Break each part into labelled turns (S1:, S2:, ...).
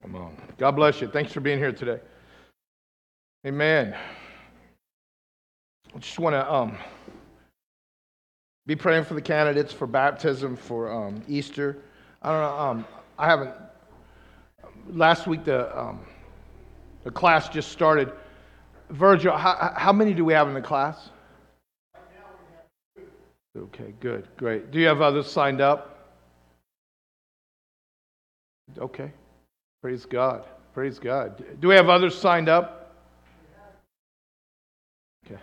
S1: Come on. God bless you. Thanks for being here today. Amen. I just want to be praying for the candidates for baptism for Easter. I don't know. I haven't. Last week the class just started. Virgil, how many do we have in the class? Okay, good, great. Do you have others signed up? Okay. Praise God. Praise God. Do we have others signed up? Okay.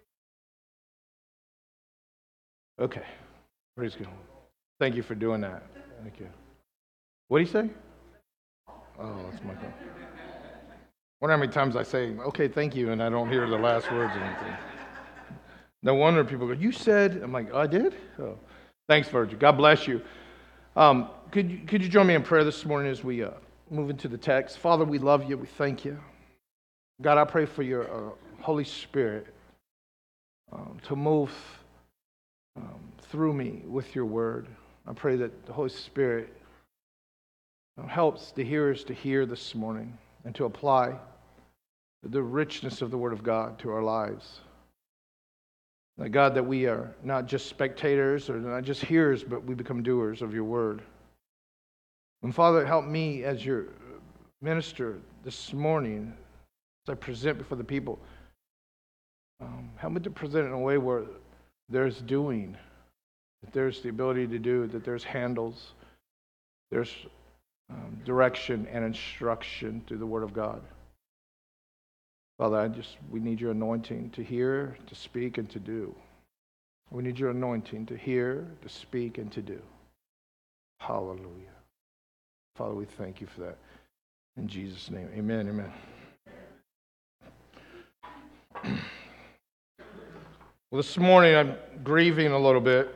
S1: Okay. Praise God. Thank you for doing that. Thank you. What do you say? Oh, that's my phone. I wonder how many times I say, okay, thank you, and I don't hear the last words or anything. No wonder people go, you said, I'm like, oh, I did? Oh. Thanks, Virgil. God bless you. Could you join me in prayer this morning as we move into the text? Father, we love you. We thank you. God, I pray for your Holy Spirit to move through me with your word. I pray that the Holy Spirit helps the hearers to hear this morning and to apply the richness of the Word of God to our lives. That God, that we are not just spectators or not just hearers, but we become doers of your Word. And Father, help me as your minister this morning as I present before the people. Help me to present it in a way where there's doing, that there's the ability to do, that there's handles, there's direction and instruction through the Word of God. Father, we need your anointing to hear, to speak, and to do. We need your anointing to hear, to speak, and to do. Hallelujah. Father, we thank you for that. In Jesus' name, amen, amen. Well, this morning I'm grieving a little bit.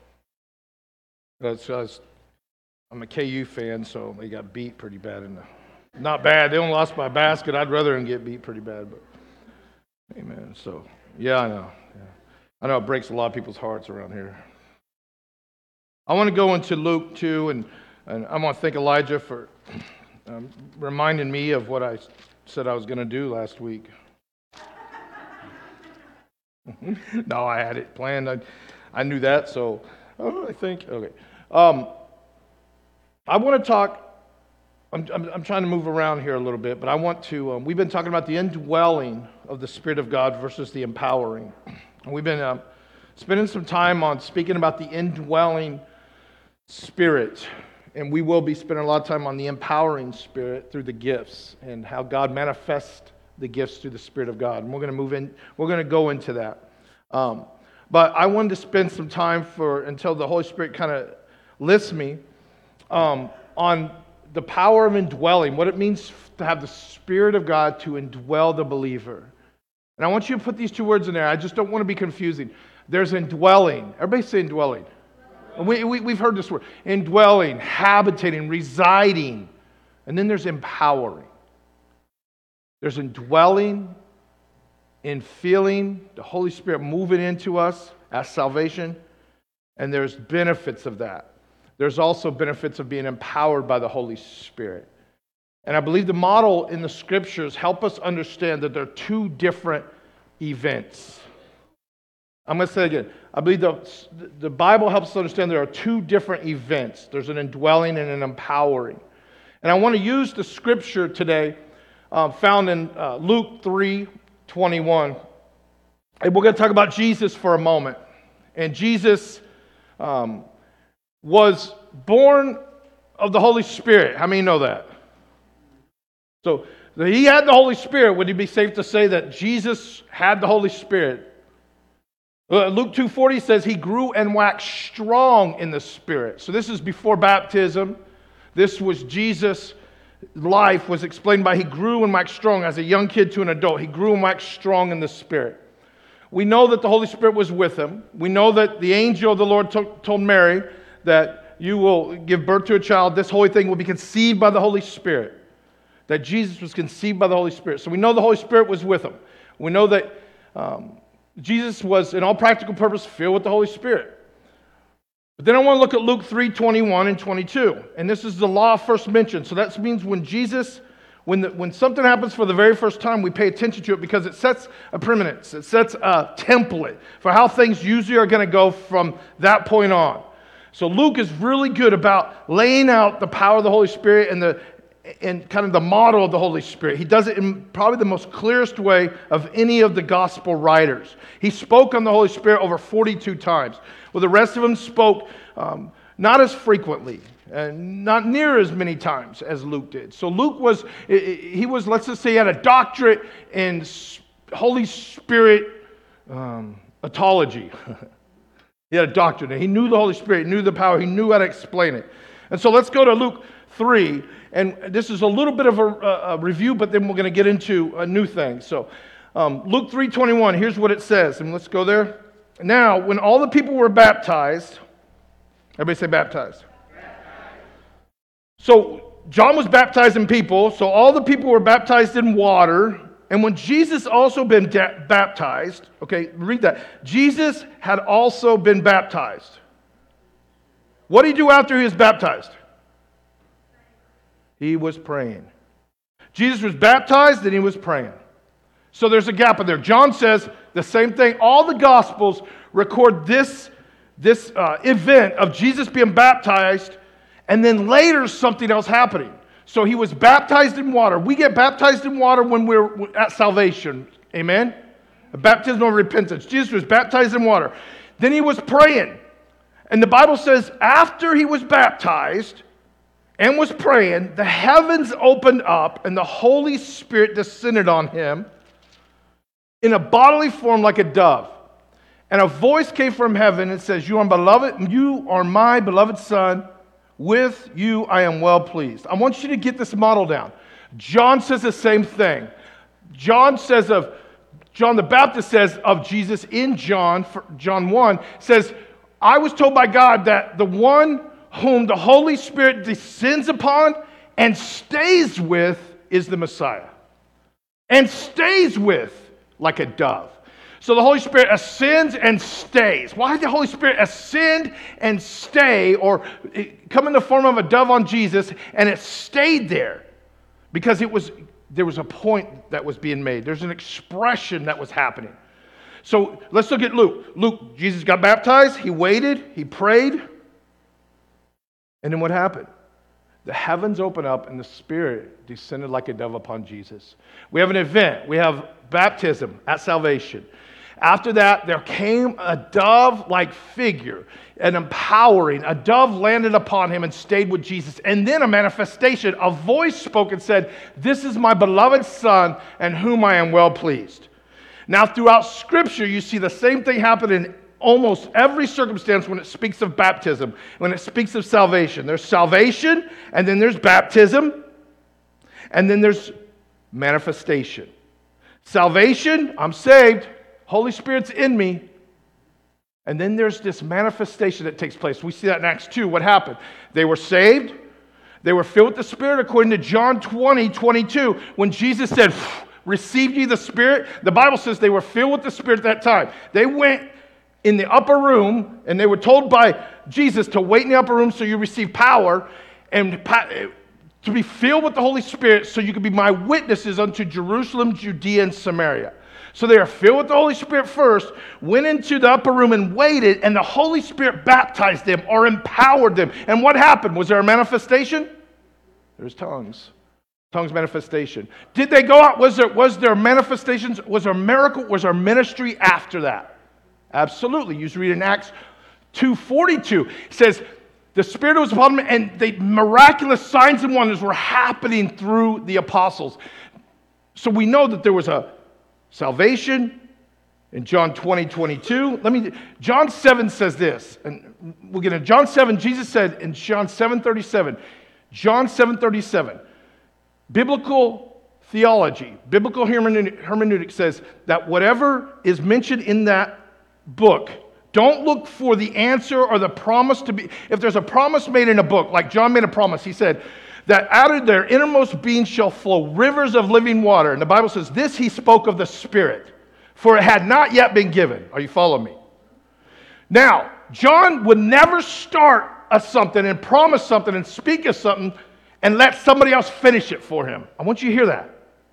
S1: I'm a KU fan, so they got beat pretty bad. Not bad. They only lost by a basket. I'd rather them get beat pretty bad. But amen. So, yeah, I know. Yeah. I know it breaks a lot of people's hearts around here. I want to go into Luke 2, and I want to thank Elijah for reminding me of what I said I was going to do last week. No, I had it planned. I knew that, so I think, okay. I want to talk, I'm trying to move around here a little bit, but I want to, we've been talking about the indwelling of the Spirit of God versus the empowering. And we've been spending some time on speaking about the indwelling Spirit, and we will be spending a lot of time on the empowering Spirit through the gifts and how God manifests the gifts through the Spirit of God. And we're going to go into that. But I wanted to spend some time until the Holy Spirit kind of lifts me on the power of indwelling, what it means to have the Spirit of God to indwell the believer. And I want you to put these two words in there. I just don't want to be confusing. There's indwelling. Everybody say indwelling. We've heard this word. Indwelling, habitating, residing. And then there's empowering. There's indwelling, in feeling the Holy Spirit moving into us as salvation. And there's benefits of that. There's also benefits of being empowered by the Holy Spirit. And I believe the model in the Scriptures help us understand that there are two different events. I'm going to say it again. I believe the Bible helps us understand there are two different events. There's an indwelling and an empowering. And I want to use the Scripture today found in Luke 3:21. And we're going to talk about Jesus for a moment. And Jesus was born of the Holy Spirit. How many know that? So he had the Holy Spirit. Would it be safe to say that Jesus had the Holy Spirit? Luke 2:40 says he grew and waxed strong in the Spirit. So this is before baptism. This was Jesus' life was explained by he grew and waxed strong as a young kid to an adult. He grew and waxed strong in the Spirit. We know that the Holy Spirit was with him. We know that the angel of the Lord told Mary that you will give birth to a child. This holy thing will be conceived by the Holy Spirit. That Jesus was conceived by the Holy Spirit. So we know the Holy Spirit was with him. We know that Jesus was, in all practical purpose, filled with the Holy Spirit. But then I want to look at Luke 3:21 and 22. And this is the law first mentioned. So that means when Jesus, when something happens for the very first time, we pay attention to it because it sets a preeminence. It sets a template for how things usually are going to go from that point on. So Luke is really good about laying out the power of the Holy Spirit and kind of the model of the Holy Spirit. He does it in probably the most clearest way of any of the gospel writers. He spoke on the Holy Spirit over 42 times. Well, the rest of them spoke not as frequently, and not near as many times as Luke did. So Luke was, let's just say, he had a doctorate in Holy Spirit autology. He had a doctorate. He knew the Holy Spirit, he knew the power, he knew how to explain it. And so let's go to Luke 3, and this is a little bit of a review, but then we're going to get into a new thing. So Luke 3:21, here's what it says, and let's go there. Now, when all the people were baptized, everybody say baptized. So John was baptizing people, so all the people were baptized in water. And when Jesus also been baptized, okay, read that. Jesus had also been baptized. What did he do after he was baptized? He was praying. Jesus was baptized and he was praying. So there's a gap in there. John says the same thing. All the Gospels record this event of Jesus being baptized, and then later something else happening. So he was baptized in water. We get baptized in water when we're at salvation. Amen? A baptism of repentance. Jesus was baptized in water. Then he was praying. And the Bible says after he was baptized and was praying, the heavens opened up and the Holy Spirit descended on him in a bodily form like a dove. And a voice came from heaven and says, you are my beloved Son. With you I am well pleased. I want you to get this model down. John says the same thing. John the Baptist says of Jesus in John 1, says, I was told by God that the one whom the Holy Spirit descends upon and stays with is the Messiah. And stays with like a dove. So the Holy Spirit ascends and stays. Why did the Holy Spirit ascend and stay, or come in the form of a dove on Jesus, and it stayed there? Because there was a point that was being made. There's an expression that was happening. So let's look at Luke. Jesus got baptized, he waited, he prayed, and then what happened? The heavens opened up and the Spirit descended like a dove upon Jesus. We have an event. We have baptism at salvation. After that, there came a dove-like figure, an empowering. A dove landed upon him and stayed with Jesus. And then a manifestation, a voice spoke and said, this is my beloved Son, in whom I am well pleased. Now, throughout Scripture, you see the same thing happen in almost every circumstance when it speaks of baptism, when it speaks of salvation. There's salvation, and then there's baptism, and then there's manifestation. Salvation, I'm saved. Holy Spirit's in me. And then there's this manifestation that takes place. We see that in Acts 2. What happened? They were saved. They were filled with the Spirit according to John 20:22. When Jesus said, receive ye the Spirit, the Bible says they were filled with the Spirit at that time. They went in the upper room and they were told by Jesus to wait in the upper room so you receive power and to be filled with the Holy Spirit so you could be my witnesses unto Jerusalem, Judea, and Samaria. So they are filled with the Holy Spirit first, went into the upper room and waited, and the Holy Spirit baptized them or empowered them. And what happened? Was there a manifestation? There's tongues. Tongues manifestation. Did they go out? Was there manifestations? Was there a miracle? Was there ministry after that? Absolutely. You read in Acts 2:42. It says, the Spirit was upon them, and the miraculous signs and wonders were happening through the apostles. So we know that there was a salvation in John 20:22. John 7 says this, and we'll get into John 7. Jesus said in John 7:37, John 7:37, biblical theology, biblical hermeneutic says that whatever is mentioned in that book, don't look for the answer or the promise to be. If there's a promise made in a book, like John made a promise, he said that out of their innermost being shall flow rivers of living water. And the Bible says this, he spoke of the Spirit, for it had not yet been given. Are you following me? Now, John would never start something and promise something and speak of something and let somebody else finish it for him. I want you to hear that.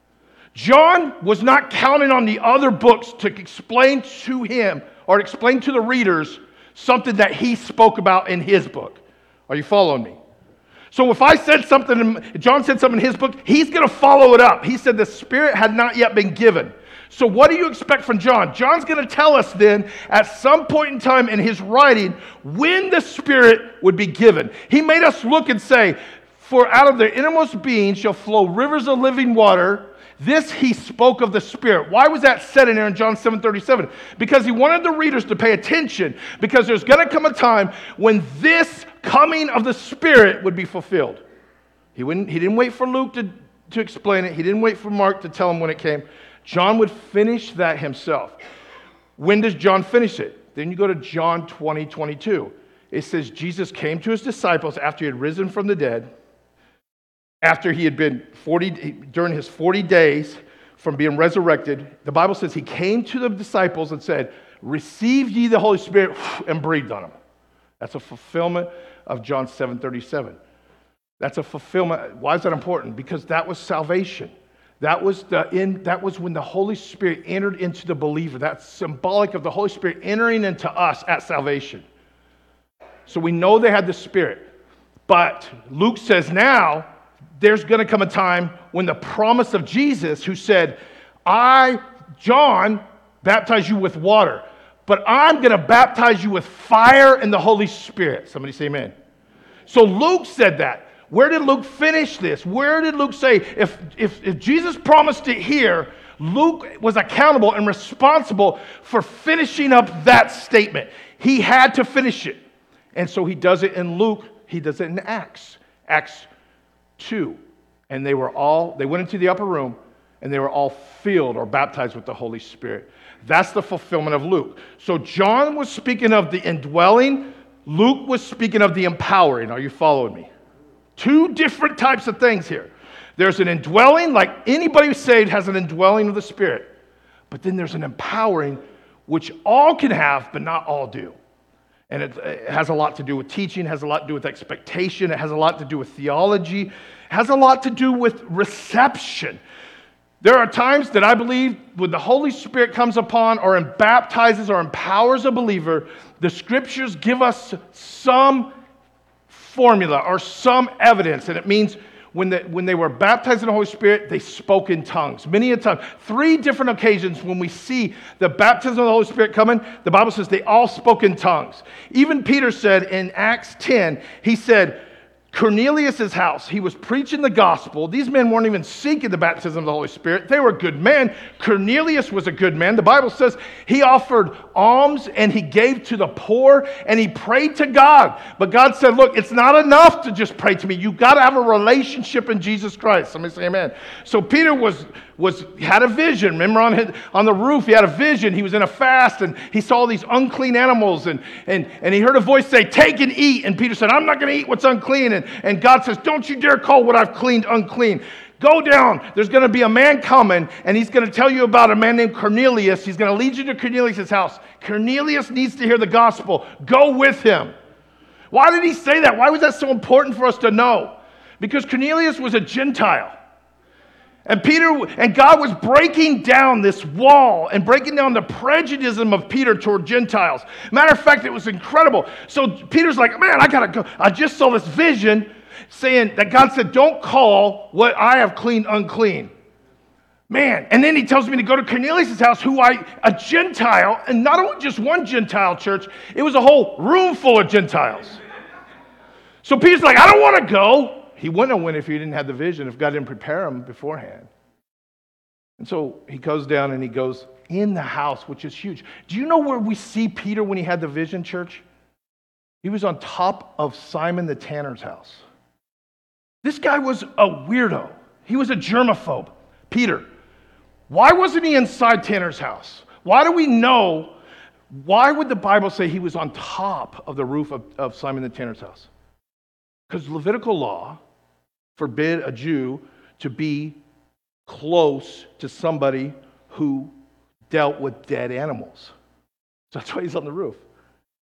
S1: John was not counting on the other books to explain to him or explain to the readers something that he spoke about in his book. Are you following me? So if I said something, John said something in his book, he's going to follow it up. He said the Spirit had not yet been given. So what do you expect from John? John's going to tell us then at some point in time in his writing when the Spirit would be given. He made us look and say, for out of their innermost being shall flow rivers of living water. This he spoke of the Spirit. Why was that said in there in John 7:37? Because he wanted the readers to pay attention, because there's going to come a time when this coming of the Spirit would be fulfilled. He didn't wait for Luke to explain it. He didn't wait for Mark to tell him when it came. John would finish that himself. When does John finish it? Then you go to John 20:22. It says Jesus came to his disciples after he had risen from the dead, after he had been during his 40 days from being resurrected. The Bible says he came to the disciples and said, "Receive ye the Holy Spirit," and breathed on them. That's a fulfillment of John 7:37. That's a fulfillment. Why is that important? Because that was salvation. That was when the Holy Spirit entered into the believer. That's symbolic of the Holy Spirit entering into us at salvation. So we know they had the Spirit. But Luke says now, there's going to come a time when the promise of Jesus, who said, I, John, baptize you with water, but I'm going to baptize you with fire and the Holy Spirit. Somebody say amen. So Luke said that. Where did Luke finish this? Where did Luke say, if Jesus promised it here, Luke was accountable and responsible for finishing up that statement. He had to finish it. And so he does it in Luke. He does it in Acts 2. And they went into the upper room, and they were all filled or baptized with the Holy Spirit. That's the fulfillment of Luke. So John was speaking of the indwelling. Luke was speaking of the empowering. Are you following me? Two different types of things here. There's an indwelling, like anybody who's saved has an indwelling of the Spirit. But then there's an empowering, which all can have, but not all do. And it has a lot to do with teaching, has a lot to do with expectation, it has a lot to do with theology, it has a lot to do with reception. There are times that I believe when the Holy Spirit comes upon or baptizes or empowers a believer, the Scriptures give us some formula or some evidence, and it means when they were baptized in the Holy Spirit, they spoke in tongues. Many a time, 3 different occasions when we see the baptism of the Holy Spirit coming, the Bible says they all spoke in tongues. Even Peter said in Acts 10, he said, Cornelius' house, he was preaching the gospel. These men weren't even seeking the baptism of the Holy Spirit. They were good men. Cornelius was a good man. The Bible says he offered alms and he gave to the poor and he prayed to God. But God said, look, it's not enough to just pray to me. You've got to have a relationship in Jesus Christ. Somebody say amen. So Peter had a vision. Remember on the roof, he had a vision. He was in a fast and he saw these unclean animals and he heard a voice say, take and eat. And Peter said, I'm not going to eat what's unclean. And God says, don't you dare call what I've cleaned unclean. Go down. There's going to be a man coming, and he's going to tell you about a man named Cornelius. He's going to lead you to Cornelius' house. Cornelius needs to hear the gospel. Go with him. Why did he say that? Why was that so important for us to know? Because Cornelius was a Gentile. And God was breaking down this wall and breaking down the prejudice of Peter toward Gentiles. Matter of fact, it was incredible. So Peter's like, man, I got to go. I just saw this vision saying that God said, don't call what I have cleaned unclean. Man, and then he tells me to go to Cornelius' house, a Gentile, and not only just one Gentile church, it was a whole room full of Gentiles. So Peter's like, I don't want to go. He wouldn't have went if he didn't have the vision, if God didn't prepare him beforehand. And so he goes down and he goes in the house, which is huge. Do you know where we see Peter when he had the vision, church? He was on top of Simon the tanner's house. This guy was a weirdo. He was a germaphobe. Peter, why wasn't he inside Tanner's house? Why do we know? Why would the Bible say he was on top of the roof of Simon the tanner's house? Because Levitical law forbid a Jew to be close to somebody who dealt with dead animals. So that's why he's on the roof.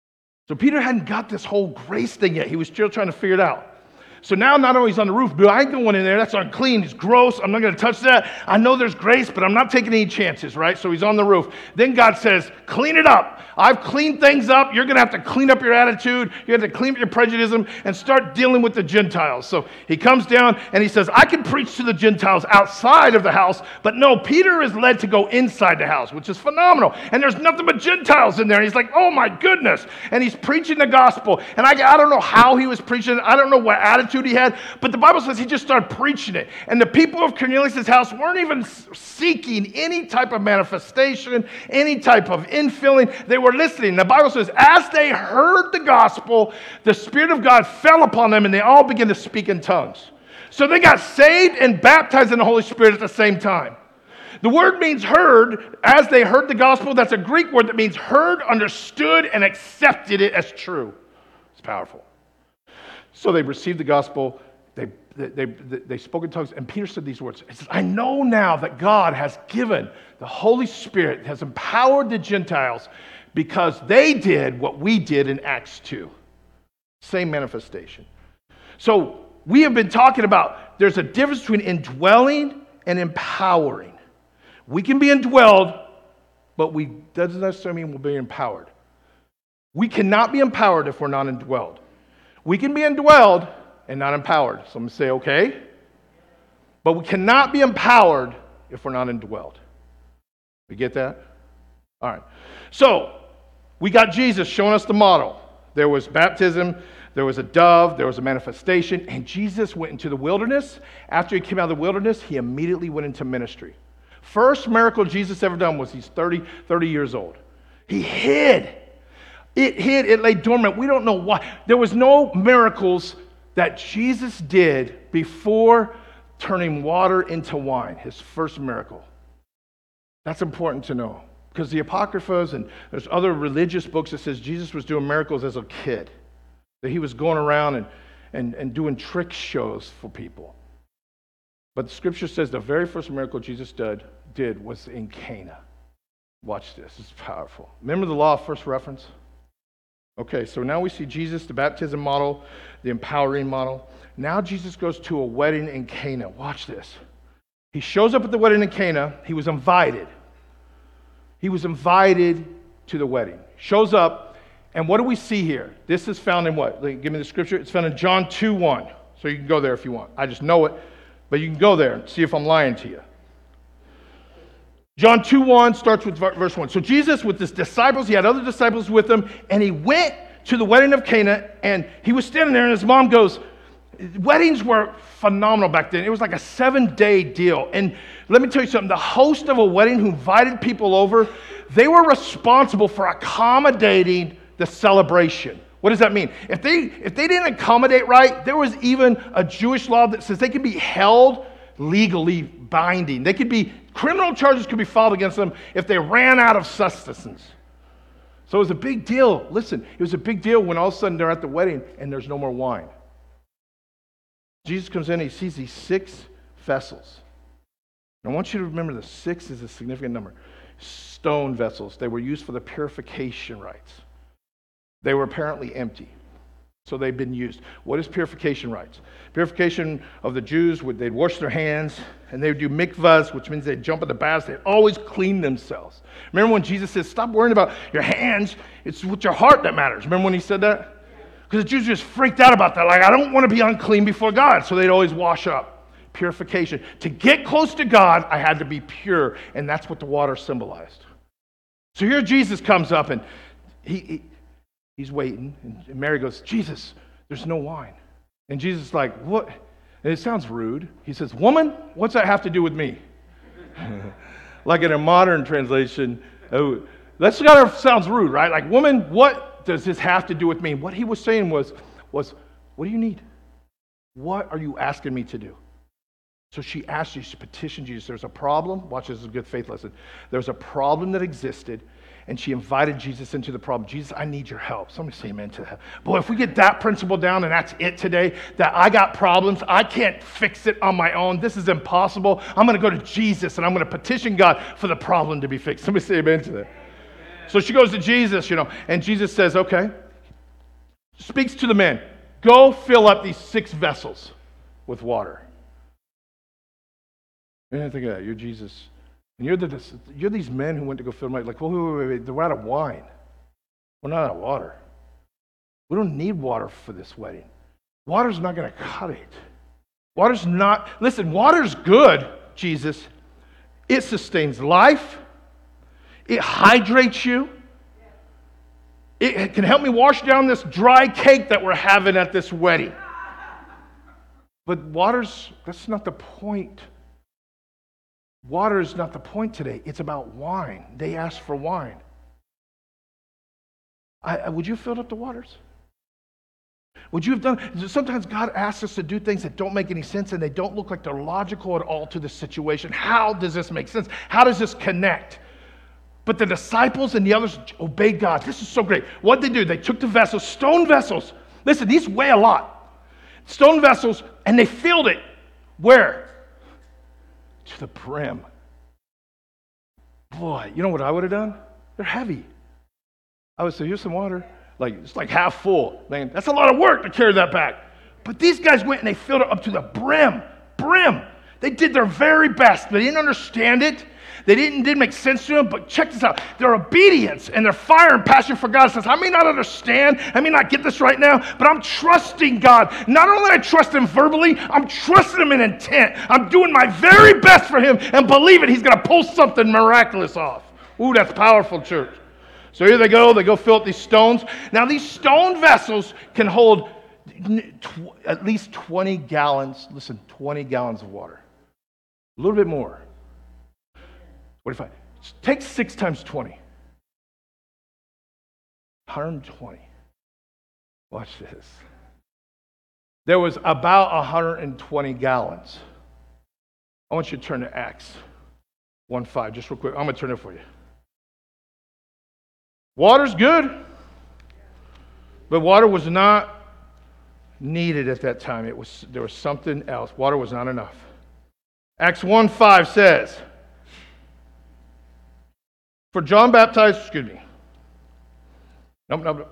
S1: So Peter hadn't got this whole grace thing yet. He was still trying to figure it out. So now not only is he on the roof, but I ain't going in there. That's unclean. It's gross. I'm not going to touch that. I know there's grace, but I'm not taking any chances, right? So he's on the roof. Then God says, clean it up. I've cleaned things up. You're going to have to clean up your attitude. You have to clean up your prejudice and start dealing with the Gentiles. So he comes down and he says, I can preach to the Gentiles outside of the house, but no, Peter is led to go inside the house, which is phenomenal. And there's nothing but Gentiles in there. And he's like, oh my goodness. And he's preaching the gospel. And I don't know how he was preaching. I don't know what attitude he had, but the Bible says he just started preaching it. And the people of Cornelius' house weren't even seeking any type of manifestation, any type of infilling. They were listening. The Bible says, as they heard the gospel, the Spirit of God fell upon them and they all began to speak in tongues. So they got saved and baptized in the Holy Spirit at the same time. The word means heard. As they heard the gospel, that's a Greek word that means heard, understood, and accepted it as true. It's powerful. So they received the gospel. They spoke in tongues, and Peter said these words. He says, I know now that God has given the Holy Spirit, has empowered the Gentiles because they did what we did in Acts 2. Same manifestation. So we have been talking about there's a difference between indwelling and empowering. We can be indwelled, but doesn't necessarily mean we'll be empowered. We cannot be empowered if we're not indwelled. We can be indwelled and not empowered. So I'm going to say, okay. But we cannot be empowered if we're not indwelled. We get that? All right. So we got Jesus showing us the model. There was baptism, there was a dove, there was a manifestation, and Jesus went into the wilderness. After he came out of the wilderness, he immediately went into ministry. First miracle Jesus ever done was he's 30 years old. He hid. It lay dormant. We don't know why. There was no miracles that Jesus did before turning water into wine, his first miracle. That's important to know. Because the Apocryphas and there's other religious books that says Jesus was doing miracles as a kid. That he was going around and doing trick shows for people. But the scripture says the very first miracle Jesus did was in Cana. Watch this. It's powerful. Remember the law of first reference? Okay, so now we see Jesus, the baptism model, the empowering model. Now Jesus goes to a wedding in Cana. Watch this. He shows up at the wedding in Cana. He was invited. He was invited to the wedding. Shows up, and what do we see here? This is found in what? Give me the scripture. It's found in John 2:1. So you can go there if you want. I just know it, but you can go there and see if I'm lying to you. John 2:1 starts with verse 1. So Jesus with his disciples, he had other disciples with him, and he went to the wedding of Cana, and he was standing there, and his mom goes, weddings were phenomenal back then. It was like a 7-day deal. And let me tell you something, the host of a wedding who invited people over, they were responsible for accommodating the celebration. What does that mean? If they didn't accommodate right, there was even a Jewish law that says they could be held legally binding. Criminal charges could be filed against them if they ran out of sustenance. So it was a big deal. Listen, it was a big deal when all of a sudden they're at the wedding and there's no more wine. Jesus comes in and he sees these 6 vessels. And I want you to remember the 6 is a significant number. Stone vessels. They were used for the purification rites. They were apparently empty. So they've been used. What is purification rites? Purification of the Jews, they'd wash their hands, and they would do mikvahs, which means they'd jump in the baths. They'd always clean themselves. Remember when Jesus says, stop worrying about your hands. It's with your heart that matters. Remember when he said that? Because the Jews just freaked out about that. Like, I don't want to be unclean before God. So they'd always wash up. Purification. To get close to God, I had to be pure. And that's what the water symbolized. So here Jesus comes up, and he's waiting. And Mary goes, Jesus, there's no wine. And Jesus is like, what? And it sounds rude. He says, woman, what's that have to do with me? Like in a modern translation, that sounds rude, right? Like, woman, what does this have to do with me? What he was saying was, what do you need? What are you asking me to do? So she asked Jesus, she petitioned Jesus. There's a problem. Watch, this is a good faith lesson. There's a problem that existed, and she invited Jesus into the problem. Jesus, I need your help. Somebody say amen to that. Boy, if we get that principle down, and that's it today, that I got problems, I can't fix it on my own. This is impossible. I'm going to go to Jesus, and I'm going to petition God for the problem to be fixed. Somebody say amen to that. So she goes to Jesus, and Jesus says, okay, speaks to the men, go fill up these 6 vessels with water. And I think of that, you're Jesus. And you're these men who went to go fill them up. Like, wait, they're out of wine. We're not out of water. We don't need water for this wedding. Water's not going to cut it. Water's good, Jesus. It sustains life. It hydrates you. It can help me wash down this dry cake that we're having at this wedding. But that's not the point. Water is not the point today. It's about wine. They asked for wine. Would you have filled up the waters? Would you have done? Sometimes God asks us to do things that don't make any sense and they don't look like they're logical at all to the situation. How does this make sense? How does this connect? But the disciples and the others obeyed God. This is so great. What did they do? They took the vessels, stone vessels. Listen, these weigh a lot. Stone vessels, and they filled it. Where? To the brim. Boy, you know what I would have done? They're heavy. I would say, here's some water. It's like half full. Man, that's a lot of work to carry that back. But these guys went and they filled it up to the brim. Brim. They did their very best. They didn't understand it. They didn't make sense to them, but check this out. Their obedience and their fire and passion for God says, I may not understand, I may not get this right now, but I'm trusting God. Not only I trust Him verbally, I'm trusting Him in intent. I'm doing my very best for Him and believing He's going to pull something miraculous off. Ooh, that's powerful, church. So here they go fill up these stones. Now these stone vessels can hold at least 20 gallons, 20 gallons of water. A little bit more. 25. Take 6 times 20. 120. Watch this. There was about 120 gallons. I want you to turn to Acts 1:5, just real quick. I'm going to turn it for you. Water's good, but water was not needed at that time. There was something else. Water was not enough. Acts 1:5 says, for John baptized, Nope.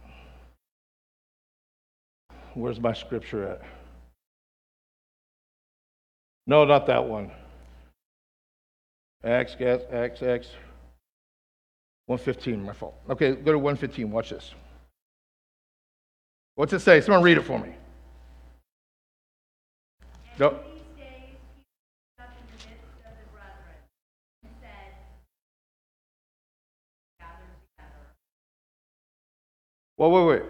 S1: Where's my scripture at? No, not that one. Acts. 1:15, my fault. Okay, go to 1:15. Watch this. What's it say? Someone read it for me. Go. Wait.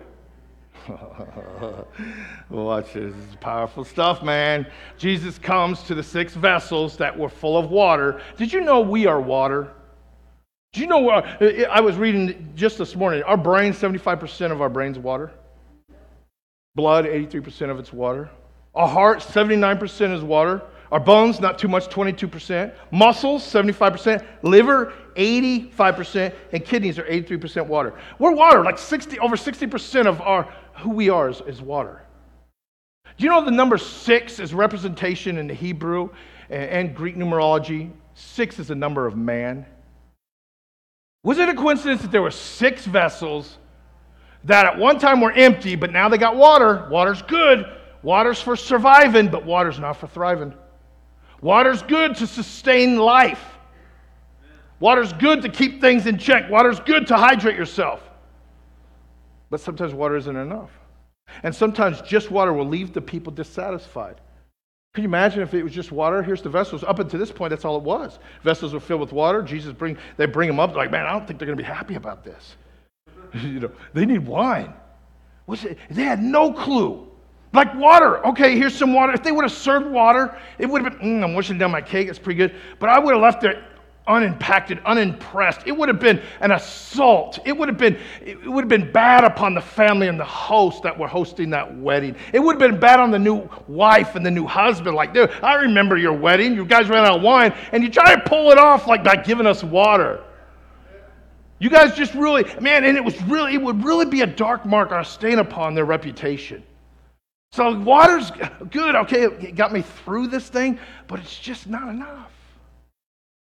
S1: Watch this. This is powerful stuff, man. Jesus comes to the 6 vessels that were full of water. Did you know we are water? Do you know, I was reading just this morning, our brain, 75% of our brain's water. Blood, 83% of it's water. Our heart, 79% is water. Our bones, not too much, 22%. Muscles, 75%. Liver, 85%. And kidneys are 83% water. We're water, like over 60% of who we are is water. Do you know the number 6 is representation in the Hebrew and Greek numerology? 6 is the number of man. Was it a coincidence that there were 6 vessels that at one time were empty, but now they got water? Water's good. Water's for surviving, but water's not for thriving. Water's good to sustain life. Water's good to keep things in check. Water's good to hydrate yourself. But sometimes water isn't enough. And sometimes just water will leave the people dissatisfied. Can you imagine if it was just water? Here's the vessels. Up until this point, that's all it was. Vessels were filled with water. They bring them up. Like, man, I don't think they're going to be happy about this. They need wine. They had no clue. Like water. Okay, here's some water. If they would have served water, it would have been, I'm washing down my cake. It's pretty good. But I would have left it unimpacted, unimpressed. It would have been an assault. It would have been bad upon the family and the host that were hosting that wedding. It would have been bad on the new wife and the new husband. Like, dude, I remember your wedding. You guys ran out of wine, and you try to pull it off like by giving us water. You guys just really, man, and it would really be a dark mark or a stain upon their reputation. So water's good. Okay, it got me through this thing, but it's just not enough.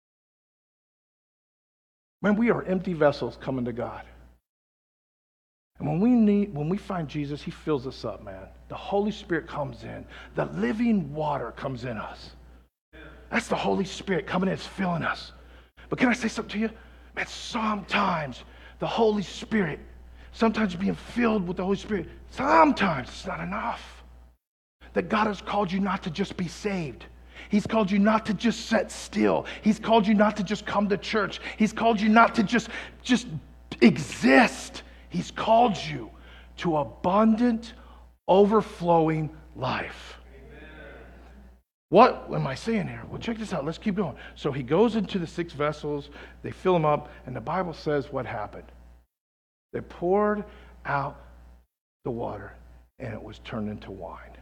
S1: Man, we are empty vessels coming to God. And when we find Jesus, he fills us up, man. The Holy Spirit comes in. The living water comes in us. That's the Holy Spirit coming in, it's filling us. But can I say something to you? Man, sometimes the Holy Spirit, sometimes being filled with the Holy Spirit, sometimes it's not enough. That God has called you not to just be saved. He's called you not to just sit still. He's called you not to just come to church. He's called you not to just exist. He's called you to abundant, overflowing life. What am I saying here? Well, check this out. Let's keep going. So he goes into the 6 vessels. They fill them up. And the Bible says what happened. They poured out the water, and it was turned into wine.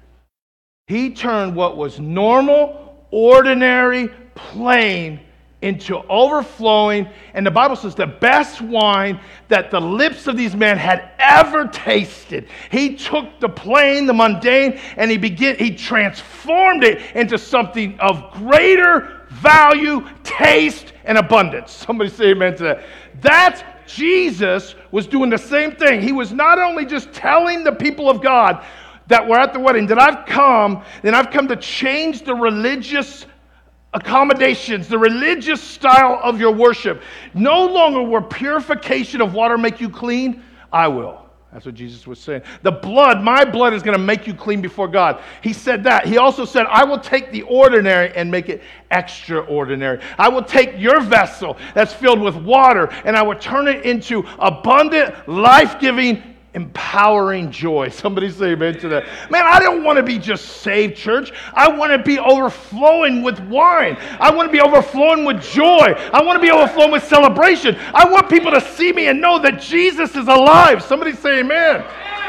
S1: He turned what was normal, ordinary, plain, into overflowing, and the Bible says the best wine that the lips of these men had ever tasted. He took the plain, the mundane, and he transformed it into something of greater value, taste, and abundance. Somebody say amen to that. That's Jesus was doing the same thing. He was not only just telling the people of God that were at the wedding that I've come to change the religious accommodations, the religious style of your worship. No longer will purification of water make you clean. I will. That's what Jesus was saying. My blood is going to make you clean before God. He said that. He also said, I will take the ordinary and make it extraordinary. I will take your vessel that's filled with water and I will turn it into abundant, life-giving, empowering joy. Somebody say amen to that. Man, I don't want to be just saved, church. I want to be overflowing with wine. I want to be overflowing with joy. I want to be overflowing with celebration. I want people to see me and know that Jesus is alive. Somebody say amen.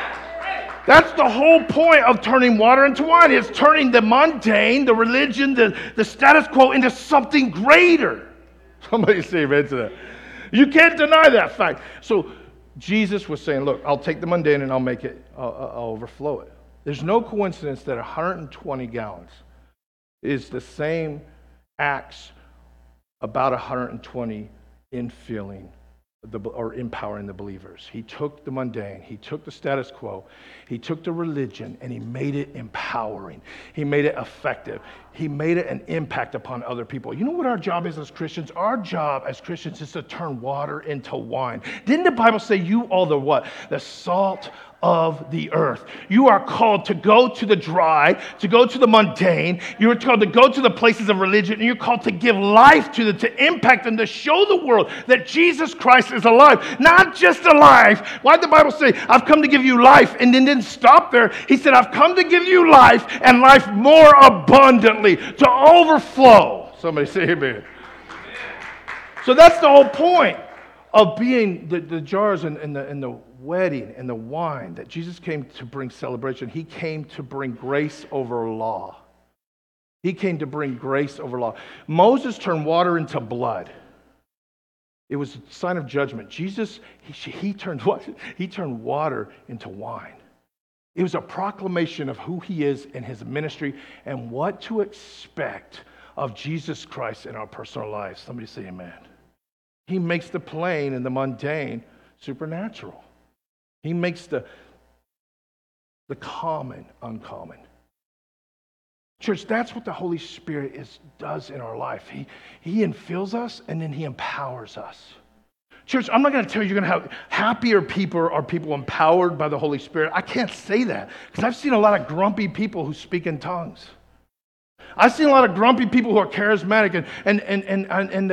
S1: That's the whole point of turning water into wine. It's turning the mundane, the religion, the status quo into something greater. Somebody say amen to that. You can't deny that fact. So Jesus was saying, look, I'll take the mundane and I'll overflow it. There's no coincidence that 120 gallons is the same acts about 120 infilling or empowering the believers. He took the mundane, he took the status quo, he took the religion, and he made it empowering. He made it effective. He made it an impact upon other people. You know what our job is as Christians? Our job as Christians is to turn water into wine. Didn't the Bible say you are the what? The salt of the earth. You are called to go to the dry, to go to the mundane. You are called to go to the places of religion, and you're called to give life to impact and to show the world that Jesus Christ is alive. Not just alive. Why did the Bible say, I've come to give you life, and then didn't stop there? He said, I've come to give you life and life more abundantly, to overflow. Somebody say amen. So that's the whole point of being the jars and the wedding and the wine, that Jesus came to bring celebration. He came to bring grace over law. He came to bring grace over law. Moses turned water into blood. It was a sign of judgment. Jesus, he turned what? He turned water into wine. It was a proclamation of who he is in his ministry and what to expect of Jesus Christ in our personal lives. Somebody say amen. He makes the plain and the mundane supernatural. He makes the common uncommon. Church, that's what the Holy Spirit does in our life. He infills us and then he empowers us. Church, I'm not going to tell you you're going to have happier people or people empowered by the Holy Spirit. I can't say that because I've seen a lot of grumpy people who speak in tongues. I've seen a lot of grumpy people who are charismatic and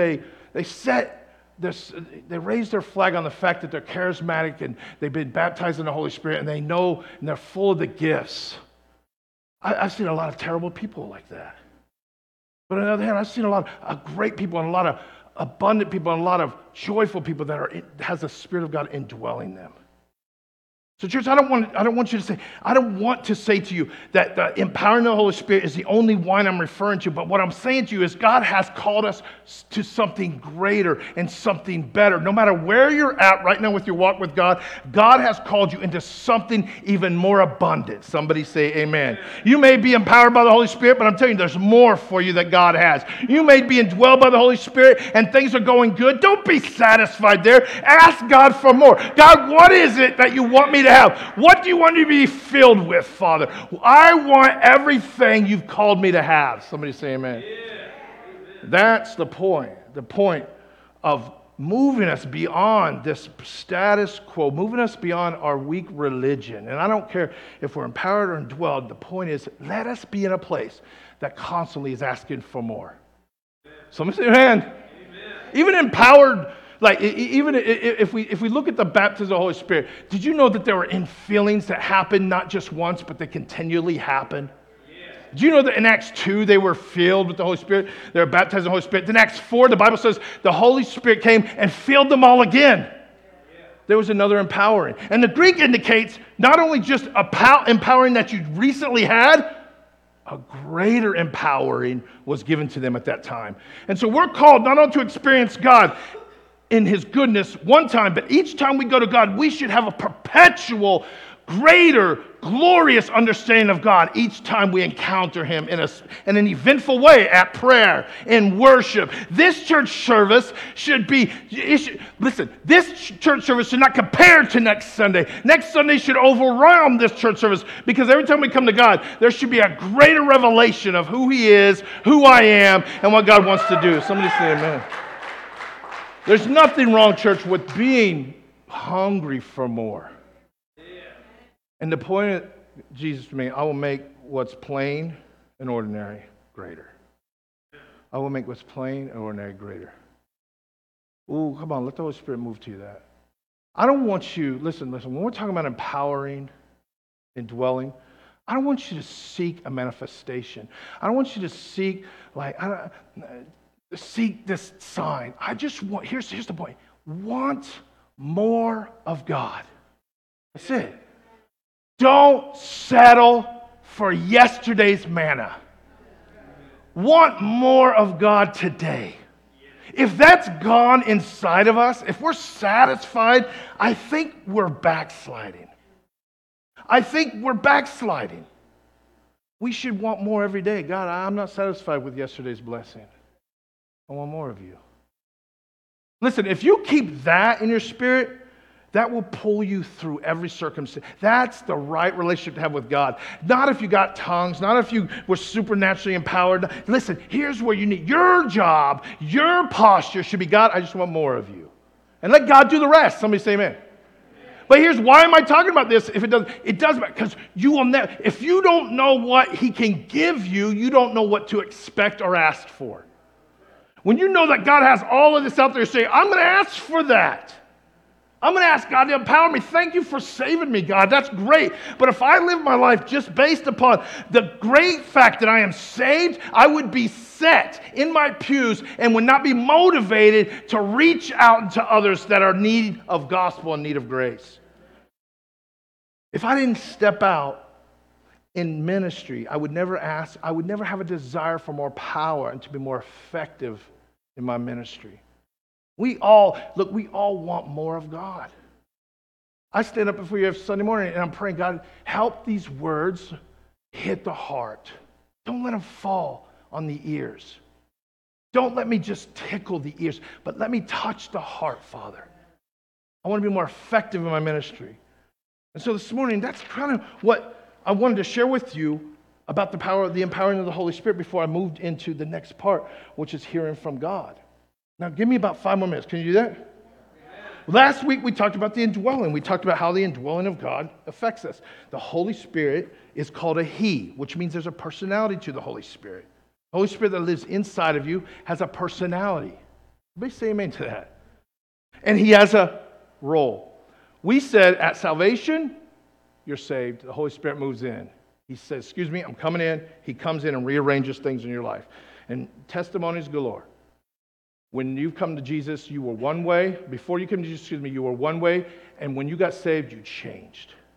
S1: they raise their flag on the fact that they're charismatic and they've been baptized in the Holy Spirit and they know and they're full of the gifts. I've seen a lot of terrible people like that. But on the other hand, I've seen a lot of great people and a lot of abundant people and a lot of joyful people that has the Spirit of God indwelling them. So church, I don't want to say to you that the empowering of the Holy Spirit is the only wine I'm referring to, but what I'm saying to you is God has called us to something greater and something better. No matter where you're at right now with your walk with God, God has called you into something even more abundant. Somebody say amen. You may be empowered by the Holy Spirit, but I'm telling you, there's more for you that God has. You may be indwelled by the Holy Spirit and things are going good. Don't be satisfied there. Ask God for more. God, what is it that you want me to have? What do you want me to be filled with, Father? I want everything you've called me to have. Somebody say amen. Yeah. That's the point. The point of moving us beyond this status quo, moving us beyond our weak religion. And I don't care if we're empowered or indwelled. The point is, let us be in a place that constantly is asking for more. Somebody say amen. Amen. Even empowered. Like, even if we look at the baptism of the Holy Spirit, did you know that there were infillings that happened not just once, but they continually happen? Yeah. Did you know that in Acts 2, they were filled with the Holy Spirit? They were baptized in the Holy Spirit. Then Acts 4, the Bible says the Holy Spirit came and filled them all again. Yeah. There was another empowering. And the Greek indicates not only just a empowering that you recently had, a greater empowering was given to them at that time. And so we're called not only to experience God in his goodness one time, but each time we go to God, we should have a perpetual, greater, glorious understanding of God each time we encounter him in an eventful way at prayer, in worship. This church service should be, listen, this church service should not compare to next Sunday. Next Sunday should overwhelm this church service because every time we come to God, there should be a greater revelation of who he is, who I am, and what God wants to do. Somebody say amen. There's nothing wrong, church, with being hungry for more. And the point of Jesus to me, I will make what's plain and ordinary greater. I will make what's plain and ordinary greater. Ooh, come on, let the Holy Spirit move to you that. I don't want you, listen, when we're talking about empowering and dwelling, I don't want you to seek a manifestation. I don't want you to seek, seek this sign. I just want, here's the point. Want more of God. That's it. Don't settle for yesterday's manna. Want more of God today. If that's gone inside of us, if we're satisfied, I think we're backsliding. We should want more every day. God, I'm not satisfied with yesterday's blessing. I want more of you. Listen, if you keep that in your spirit, that will pull you through every circumstance. That's the right relationship to have with God. Not if you got tongues, not if you were supernaturally empowered. Listen, here's where you need your job, your posture should be, God, I just want more of you. And let God do the rest. Somebody say amen. But here's why am I talking about this if it does because you will never, if you don't know what he can give you, you don't know what to expect or ask for. When you know that God has all of this out there, say, I'm going to ask for that. I'm going to ask God to empower me. Thank you for saving me, God. That's great. But if I live my life just based upon the great fact that I am saved, I would be set in my pews and would not be motivated to reach out to others that are in need of gospel and need of grace. If I didn't step out in ministry, I would never have a desire for more power and to be more effective in my ministry. We all want more of God. I stand up before you every Sunday morning and I'm praying, God, help these words hit the heart. Don't let them fall on the ears. Don't let me just tickle the ears, but let me touch the heart, Father. I want to be more effective in my ministry. And so this morning, that's kind of what I wanted to share with you about the empowering of the Holy Spirit before I moved into the next part, which is hearing from God. Now, give me about 5 more minutes. Can you do that? Last week, we talked about the indwelling. We talked about how the indwelling of God affects us. The Holy Spirit is called a He, which means there's a personality to the Holy Spirit. The Holy Spirit that lives inside of you has a personality. Everybody say amen to that. And He has a role. We said at salvation, you're saved. The Holy Spirit moves in. He says, excuse me, I'm coming in. He comes in and rearranges things in your life. And testimonies galore. When you come to Jesus, you were one way. Before you came to Jesus, you were one way. And when you got saved, you changed.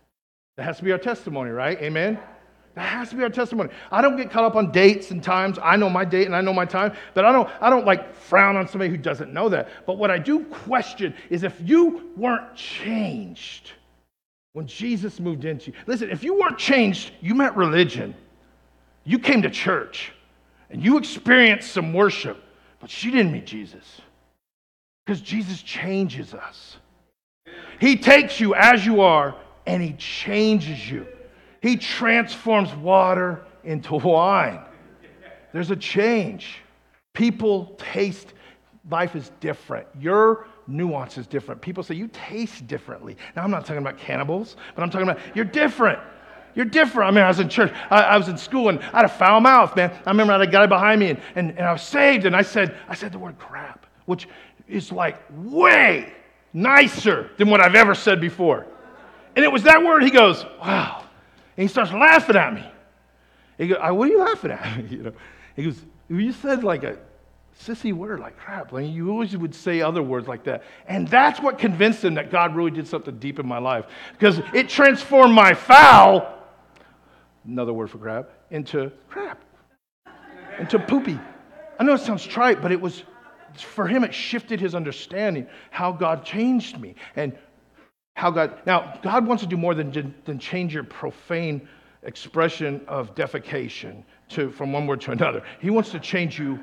S1: That has to be our testimony, right? Amen? That has to be our testimony. I don't get caught up on dates and times. I know my date and I know my time, but I don't like frown on somebody who doesn't know that. But what I do question is if you weren't changed when Jesus moved into you. Listen, if you weren't changed, you met religion. You came to church and you experienced some worship, but she didn't meet Jesus. Because Jesus changes us. He takes you as you are and he changes you. He transforms water into wine. There's a change. People taste, life is different. Your nuance is different. People say, you taste differently. Now, I'm not talking about cannibals, but I'm talking about, you're different. You're different. I mean, I was in church, I was in school, and I had a foul mouth, man. I remember I had a guy behind me, and I was saved, and I said the word crap, which is like way nicer than what I've ever said before. And it was that word. He goes, wow. And he starts laughing at me. He goes, what are you laughing at? He goes, you said like a sissy word like crap. Like you always would say other words like that. And that's what convinced him that God really did something deep in my life. Because it transformed my foul, another word for crap, into crap. Into poopy. I know it sounds trite, but it was, for him, it shifted his understanding, how God changed me. And how God wants to do more than change your profane expression of defecation from one word to another. He wants to change you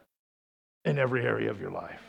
S1: in every area of your life.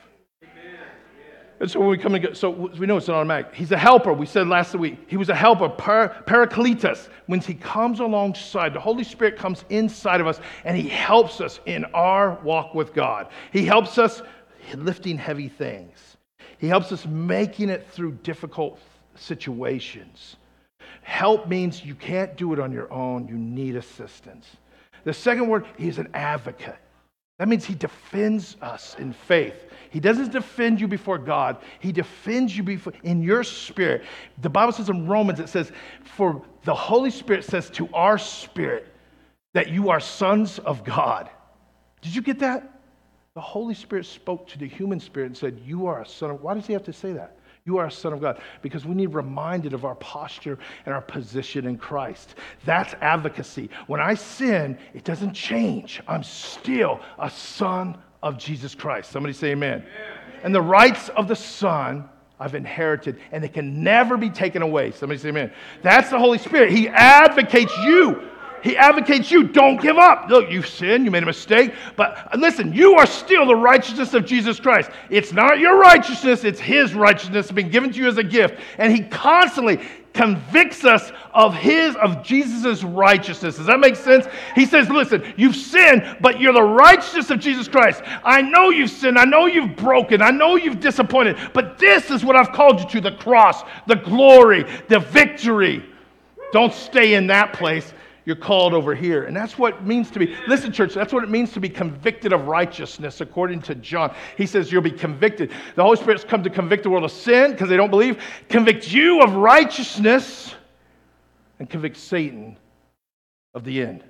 S1: And so when we come together, so we know it's an automatic. He's a helper. We said last week, he was a helper, parakletos. When he comes alongside, the Holy Spirit comes inside of us and he helps us in our walk with God. He helps us lifting heavy things. He helps us making it through difficult situations. Help means you can't do it on your own. You need assistance. The second word, he's an advocate. That means he defends us in faith. He doesn't defend you before God. He defends you in your spirit. The Bible says in Romans, it says, for the Holy Spirit says to our spirit that you are sons of God. Did you get that? The Holy Spirit spoke to the human spirit and said, you are a son of... Why does he have to say that? You are a son of God. Because we need reminded of our posture and our position in Christ. That's advocacy. When I sin, it doesn't change. I'm still a son of Jesus Christ. Somebody say amen. Amen. And the rights of the son I've inherited, and they can never be taken away. Somebody say amen. That's the Holy Spirit. He advocates you. He advocates you. Don't give up. Look, you've sinned. You made a mistake. But listen, you are still the righteousness of Jesus Christ. It's not your righteousness. It's his righteousness. It's been given to you as a gift. And he constantly convicts us of Jesus' righteousness. Does that make sense? He says, listen, you've sinned, but you're the righteousness of Jesus Christ. I know you've sinned. I know you've broken. I know you've disappointed. But this is what I've called you to, the cross, the glory, the victory. Don't stay in that place. You're called over here. And that's what it means to be, listen, church, that's what it means to be convicted of righteousness, according to John. He says you'll be convicted. The Holy Spirit's come to convict the world of sin because they don't believe, convict you of righteousness, and convict Satan of the end.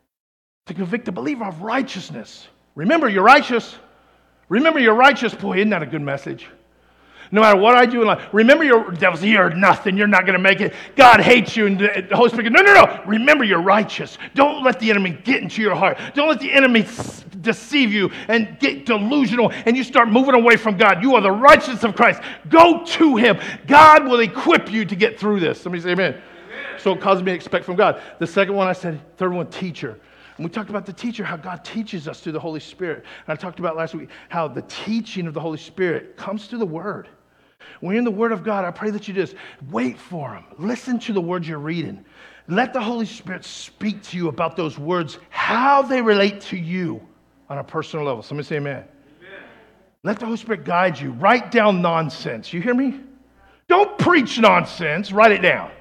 S1: To convict the believer of righteousness. Remember, you're righteous. Remember, you're righteous. Boy, isn't that a good message? No matter what I do in life, remember your devil's, you're nothing, you're not going to make it. God hates you. And the Holy Spirit goes, no. Remember you're righteous. Don't let the enemy get into your heart. Don't let the enemy deceive you and get delusional and you start moving away from God. You are the righteousness of Christ. Go to him. God will equip you to get through this. Somebody say amen. So it causes me to expect from God. The second one I said, third one, teacher. And we talked about the teacher, how God teaches us through the Holy Spirit. And I talked about last week how the teaching of the Holy Spirit comes through the Word. When you're in the Word of God, I pray that you just wait for Him. Listen to the words you're reading. Let the Holy Spirit speak to you about those words, how they relate to you on a personal level. Somebody say amen. Amen. Let the Holy Spirit guide you. Write down nonsense. You hear me? Don't preach nonsense. Write it down.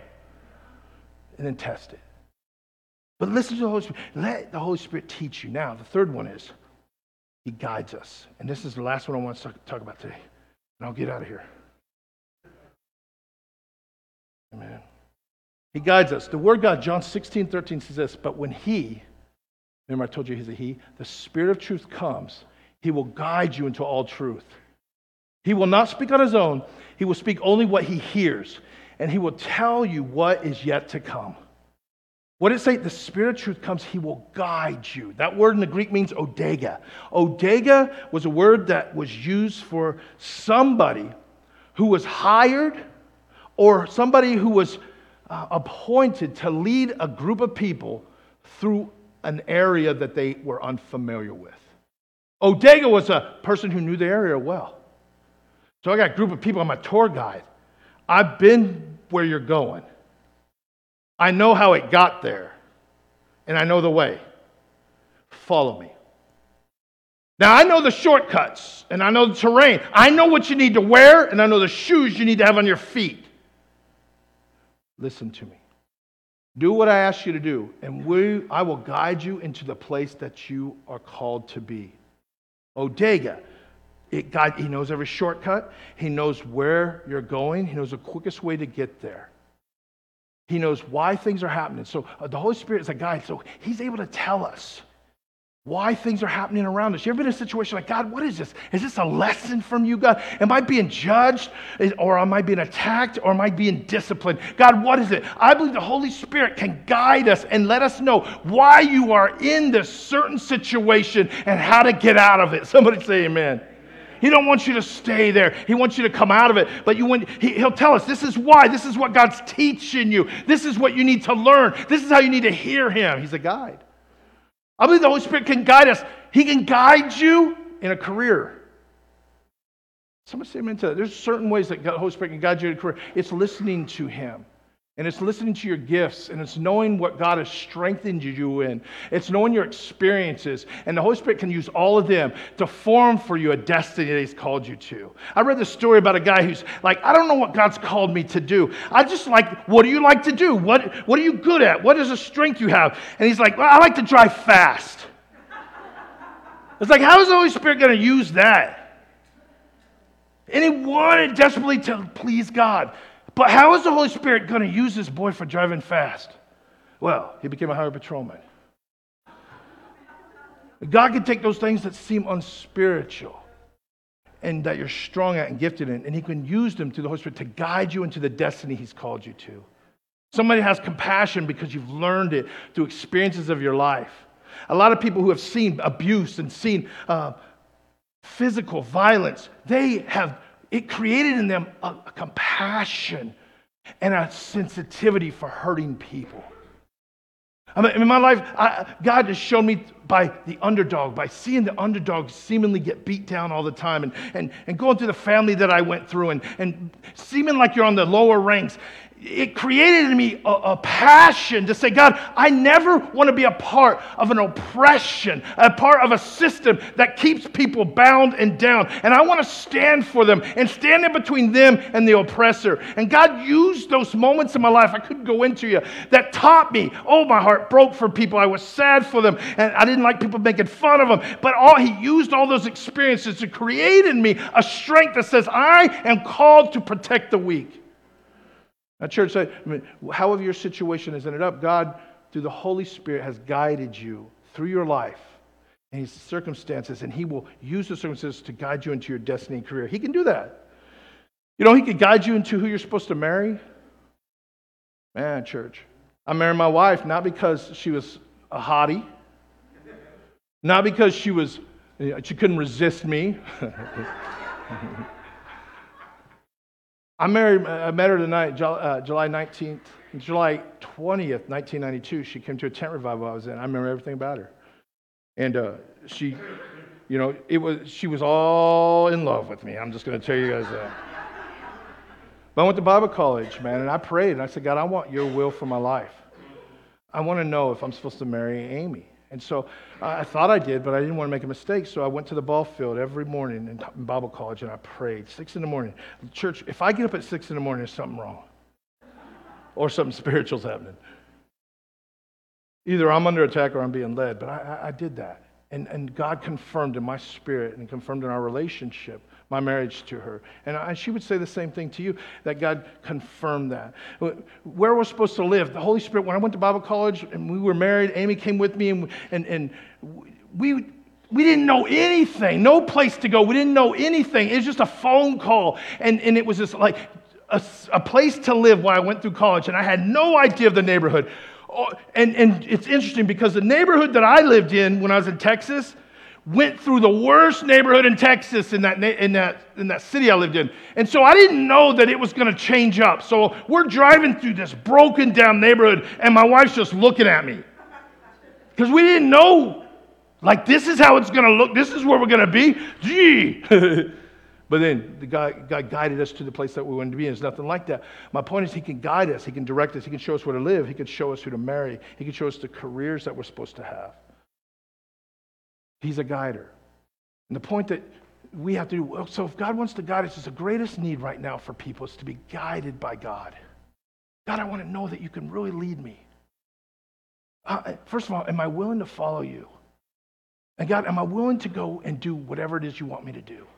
S1: And then test it. But listen to the Holy Spirit. Let the Holy Spirit teach you. Now, the third one is He guides us. And this is the last one I want to talk about today. And I'll get out of here. Amen. He guides us. The word God, John 16:13 says this, but when He, remember I told you He's a He, the Spirit of truth comes, He will guide you into all truth. He will not speak on His own. He will speak only what He hears, and he will tell you what is yet to come. What did it say? The Spirit of truth comes, he will guide you. That word in the Greek means odega. Odega was a word that was used for somebody who was hired or somebody who was appointed to lead a group of people through an area that they were unfamiliar with. Odega was a person who knew the area well. So I got a group of people, I'm a tour guide. I've been where you're going. I know how it got there, and I know the way. Follow me. Now, I know the shortcuts, and I know the terrain. I know what you need to wear, and I know the shoes you need to have on your feet. Listen to me. Do what I ask you to do, and I will guide you into the place that you are called to be. Odega. He knows every shortcut. He knows where you're going. He knows the quickest way to get there. He knows why things are happening. So the Holy Spirit is a guide. So he's able to tell us why things are happening around us. You ever been in a situation like, God, what is this? Is this a lesson from you, God? Am I being judged? Or am I being attacked? Or am I being disciplined? God, what is it? I believe the Holy Spirit can guide us and let us know why you are in this certain situation and how to get out of it. Somebody say amen. He don't want you to stay there. He wants you to come out of it. But he'll tell us, this is why. This is what God's teaching you. This is what you need to learn. This is how you need to hear him. He's a guide. I believe the Holy Spirit can guide us. He can guide you in a career. Somebody say amen to that. There's certain ways that the Holy Spirit can guide you in a career. It's listening to him. And it's listening to your gifts, and it's knowing what God has strengthened you in. It's knowing your experiences, and the Holy Spirit can use all of them to form for you a destiny that he's called you to. I read this story about a guy who's like, I don't know what God's called me to do. I just like, what do you like to do? What are you good at? What is a strength you have? And he's like, well, I like to drive fast. It's like, how is the Holy Spirit going to use that? And he wanted desperately to please God. But how is the Holy Spirit going to use this boy for driving fast? Well, he became a highway patrolman. God can take those things that seem unspiritual and that you're strong at and gifted in, and he can use them through the Holy Spirit to guide you into the destiny he's called you to. Somebody has compassion because you've learned it through experiences of your life. A lot of people who have seen abuse and seen physical violence, it created in them a compassion and a sensitivity for hurting people. I mean, in my life, God has shown me by the underdog, by seeing the underdog seemingly get beat down all the time and going through the family that I went through and seeming like you're on the lower ranks. It created in me a passion to say, God, I never want to be a part of an oppression, a part of a system that keeps people bound and down. And I want to stand for them and stand in between them and the oppressor. And God used those moments in my life, I couldn't go into you, that taught me. Oh, my heart broke for people. I was sad for them. And I didn't like people making fun of them. But he used all those experiences to create in me a strength that says, I am called to protect the weak. Now, church, however your situation has ended up, God, through the Holy Spirit, has guided you through your life and his circumstances, and he will use the circumstances to guide you into your destiny and career. He can do that. You know, he can guide you into who you're supposed to marry. Man, church, I married my wife not because she was a hottie, not because she couldn't resist me. I met her tonight, July 19th, July 20th, 1992. She came to a tent revival I was in. I remember everything about her. And she was all in love with me. I'm just going to tell you guys that. But I went to Bible college, man, and I prayed. And I said, God, I want your will for my life. I want to know if I'm supposed to marry Amy. And so I thought I did, but I didn't want to make a mistake. So I went to the ball field every morning in Bible college, and I prayed 6 in the morning. Church, if I get up at 6 in the morning, there's something wrong. Or something spiritual's happening. Either I'm under attack or I'm being led. But I did that. And God confirmed in my spirit and confirmed in our relationship my marriage to her. And she would say the same thing to you, that God confirmed that. Where we're supposed to live, the Holy Spirit, when I went to Bible college and we were married, Amy came with me, and we didn't know anything, no place to go. We didn't know anything. It was just a phone call. And it was just like, a place to live while I went through college, and I had no idea of the neighborhood. Oh, and it's interesting because the neighborhood that I lived in when I was in Texas went through the worst neighborhood in Texas in that city I lived in. And so I didn't know that it was going to change up. So we're driving through this broken down neighborhood, and my wife's just looking at me. Because we didn't know, like, this is how it's going to look. This is where we're going to be. Gee. But then the God guided us to the place that we wanted to be, and it's nothing like that. My point is, he can guide us. He can direct us. He can show us where to live. He can show us who to marry. He can show us the careers that we're supposed to have. He's a guider. And the point that we have to do, so if God wants to guide us, it's the greatest need right now for people is to be guided by God. God, I want to know that you can really lead me. First of all, am I willing to follow you? And God, am I willing to go and do whatever it is you want me to do?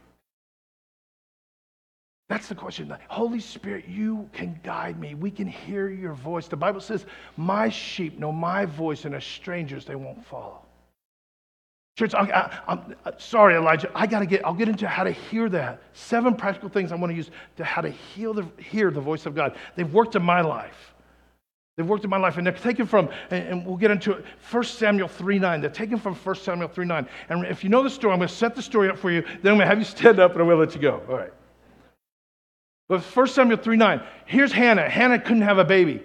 S1: That's the question. Holy Spirit, you can guide me. We can hear your voice. The Bible says, my sheep know my voice, and as strangers they won't follow. Church, I'm sorry, Elijah. I'll get into how to hear that. 7 practical things I want to use to how to hear the voice of God. They've worked in my life. And they're taken from, and we'll get into it, 1 Samuel 3:9. They're taken from 1 Samuel 3:9. And if you know the story, I'm going to set the story up for you. Then I'm going to have you stand up, and I'm going to let you go. All right. But 1 Samuel 3:9, here's Hannah. Hannah couldn't have a baby.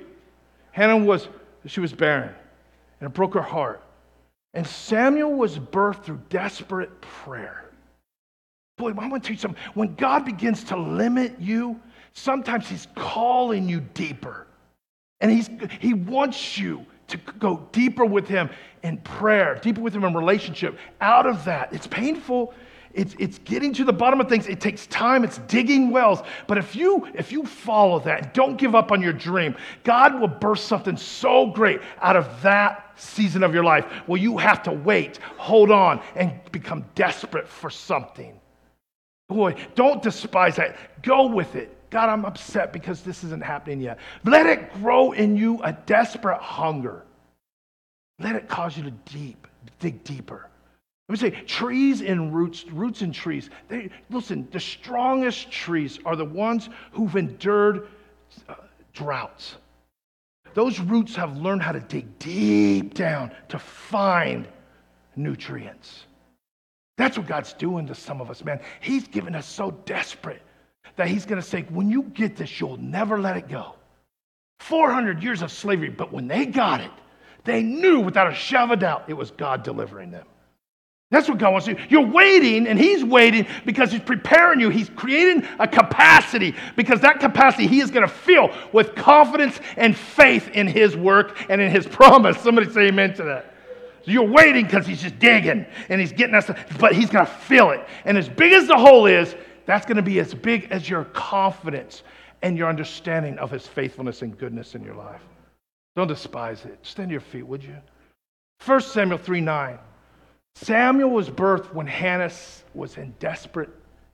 S1: She was barren, and it broke her heart. And Samuel was birthed through desperate prayer. Boy, I want to tell you something. When God begins to limit you, sometimes he's calling you deeper. And he wants you to go deeper with him in prayer, deeper with him in relationship. Out of that, it's painful. It's getting to the bottom of things. It takes time. It's digging wells. But if you follow that and don't give up on your dream, God will birth something so great out of that season of your life where you have to wait, hold on, and become desperate for something. Boy, don't despise that. Go with it. God, I'm upset because this isn't happening yet. Let it grow in you a desperate hunger. Let it cause you to dig deeper. Let me say, trees and roots and trees. Listen, the strongest trees are the ones who've endured droughts. Those roots have learned how to dig deep down to find nutrients. That's what God's doing to some of us, man. He's given us so desperate that he's going to say, when you get this, you'll never let it go. 400 years of slavery, but when they got it, they knew without a shadow of a doubt it was God delivering them. That's what God wants to do. You're waiting, and he's waiting because he's preparing you. He's creating a capacity, because that capacity he is going to fill with confidence and faith in his work and in his promise. Somebody say amen to that. So you're waiting because he's just digging, and he's getting us, but he's going to fill it. And as big as the hole is, that's going to be as big as your confidence and your understanding of his faithfulness and goodness in your life. Don't despise it. Stand to your feet, would you? 1 Samuel 3:9. Samuel was birthed when Hannah was in desperate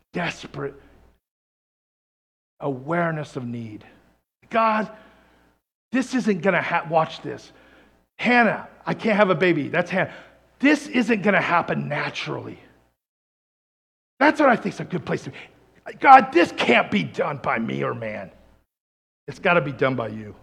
S1: awareness of need. God, this isn't going to watch this. Hannah, I can't have a baby. That's Hannah. This isn't going to happen naturally. That's what I think is a good place to be. God, this can't be done by me or man. It's got to be done by you.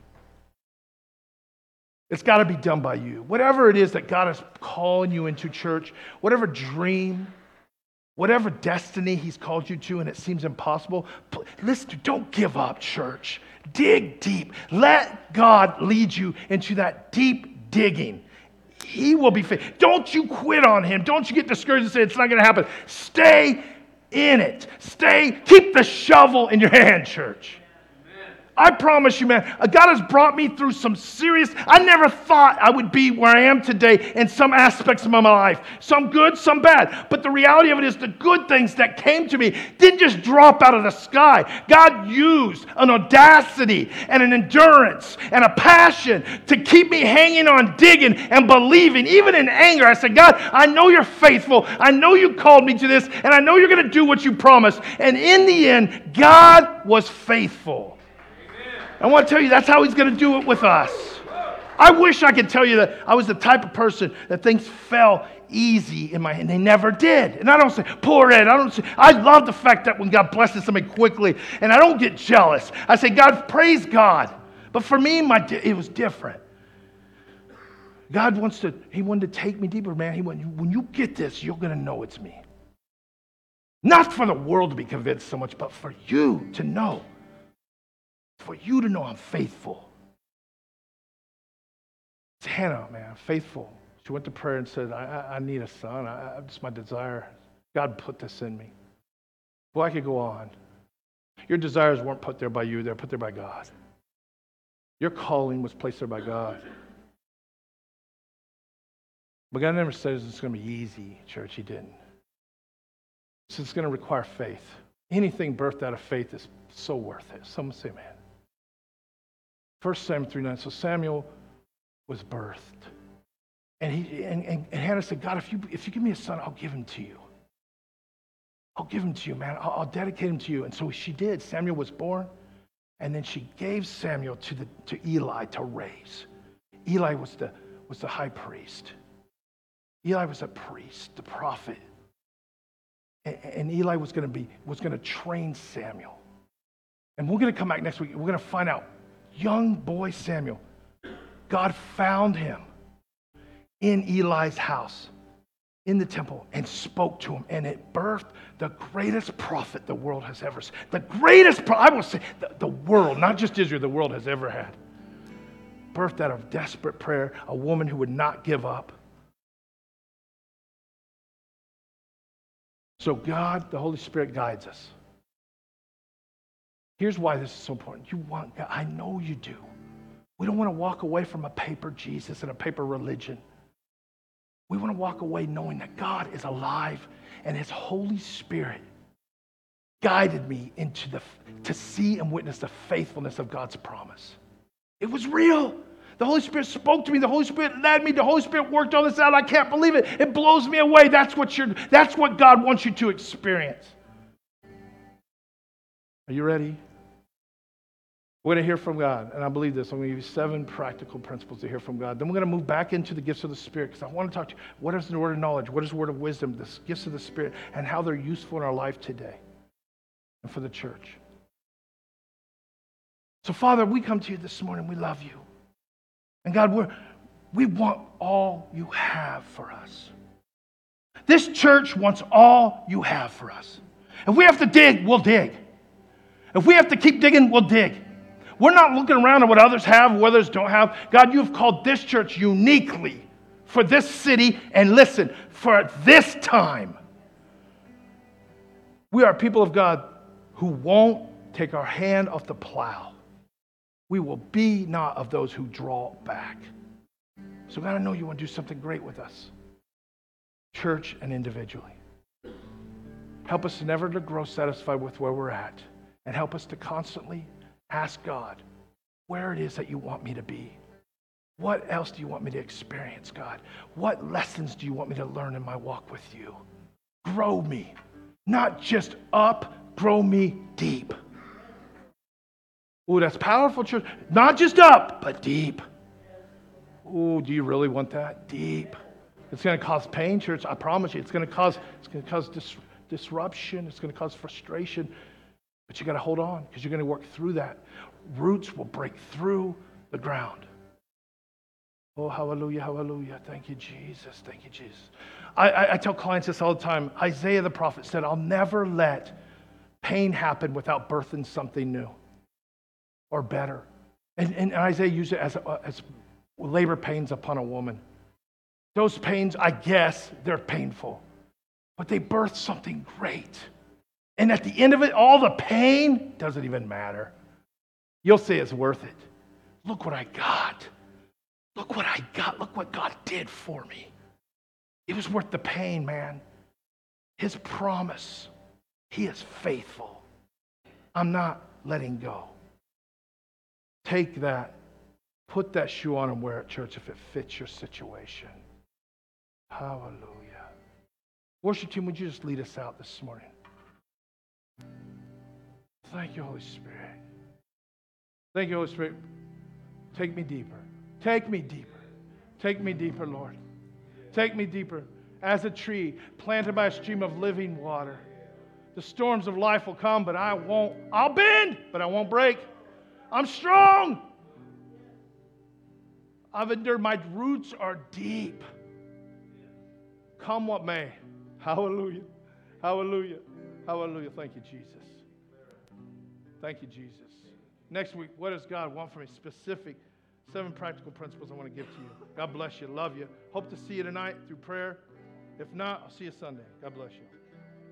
S1: It's got to be done by you. Whatever it is that God is calling you into, church, whatever dream, whatever destiny he's called you to and it seems impossible, listen, don't give up, church. Dig deep. Let God lead you into that deep digging. He will be faithful. Don't you quit on him. Don't you get discouraged and say it's not going to happen. Stay in it. Keep the shovel in your hand, church. I promise you, man, God has brought me through some serious, I never thought I would be where I am today in some aspects of my life. Some good, some bad. But the reality of it is the good things that came to me didn't just drop out of the sky. God used an audacity and an endurance and a passion to keep me hanging on, digging and believing. Even in anger, I said, God, I know you're faithful. I know you called me to this, and I know you're going to do what you promised. And in the end, God was faithful. I want to tell you, that's how he's going to do it with us. I wish I could tell you that I was the type of person that things fell easy in my hand. They never did. And I don't say, poor Ed. I love the fact that when God blesses somebody quickly, and I don't get jealous. I say, God, praise God. But for me, it was different. God He wanted to take me deeper, man. When you get this, you're going to know it's me. Not for the world to be convinced so much, but for you to know. For you to know I'm faithful. It's Hannah, man, faithful. She went to prayer and said, I need a son. It's my desire. God put this in me. Well, I could go on. Your desires weren't put there by you. They're put there by God. Your calling was placed there by God. But God never says it's going to be easy, church. He didn't. So it's going to require faith. Anything birthed out of faith is so worth it. Someone say, man. 1 Samuel 3:9. So Samuel was birthed. And Hannah said, God, if you give me a son, I'll give him to you. I'll give him to you, man. I'll dedicate him to you. And so she did. Samuel was born. And then she gave Samuel to Eli to raise. Eli was the high priest. Eli was a priest, the prophet. And Eli was going to train Samuel. And we're going to come back next week. We're going to find out, young boy Samuel, God found him in Eli's house, in the temple, and spoke to him. And it birthed the greatest prophet the world has ever seen. The greatest prophet, I will say, the world, not just Israel, the world has ever had. Birthed out of desperate prayer, a woman who would not give up. So God, the Holy Spirit, guides us. Here's why this is so important. You want God. I know you do. We don't want to walk away from a paper Jesus and a paper religion. We want to walk away knowing that God is alive and His Holy Spirit guided me to see and witness the faithfulness of God's promise. It was real. The Holy Spirit spoke to me. The Holy Spirit led me. The Holy Spirit worked all this out. I can't believe it. It blows me away. That's what God wants you to experience. Are you ready? We're going to hear from God, and I believe this. I'm going to give you 7 practical principles to hear from God. Then we're going to move back into the gifts of the Spirit, because I want to talk to you. What is the word of knowledge? What is the word of wisdom? The gifts of the Spirit, and how they're useful in our life today and for the church. So, Father, we come to you this morning. We love you. And God, we want all you have for us. This church wants all you have for us. If we have to dig, we'll dig. If we have to keep digging, we'll dig. We're not looking around at what others have, what others don't have. God, you've called this church uniquely for this city, and listen, for this time. We are people of God who won't take our hand off the plow. We will be not of those who draw back. So God, I know you want to do something great with us, church and individually. Help us never to grow satisfied with where we're at, and help us to constantly ask God where it is that you want me to be. What else do you want me to experience, God? What lessons do you want me to learn in my walk with you? Grow me, not just up, grow me deep. Ooh, that's powerful, church. Not just up, but deep. Ooh, do you really want that? Deep. It's going to cause pain, church. I promise you. It's going to cause disruption. It's going to cause frustration. But you got to hold on, because you're going to work through that. Roots will break through the ground. Oh, hallelujah, hallelujah. Thank you, Jesus. Thank you, Jesus. I tell clients this all the time. Isaiah the prophet said, I'll never let pain happen without birthing something new or better. And Isaiah used it as labor pains upon a woman. Those pains, I guess, they're painful, but they birth something great. And at the end of it, all the pain doesn't even matter. You'll say it's worth it. Look what I got. Look what I got. Look what God did for me. It was worth the pain, man. His promise. He is faithful. I'm not letting go. Take that. Put that shoe on and wear it, church, if it fits your situation. Hallelujah. Worship team, would you just lead us out this morning? Thank you, Holy Spirit. Thank you, Holy Spirit. Take me deeper. Take me deeper. Take me deeper, Lord. Take me deeper. As a tree planted by a stream of living water. The storms of life will come, but I won't. I'll bend, but I won't break. I'm strong. I've endured. My roots are deep. Come what may. Hallelujah. Hallelujah. Hallelujah. Thank you, Jesus. Thank you, Jesus. Next week, what does God want from me? Specific 7 practical principles I want to give to you. God bless you. Love you. Hope to see you tonight through prayer. If not, I'll see you Sunday. God bless you.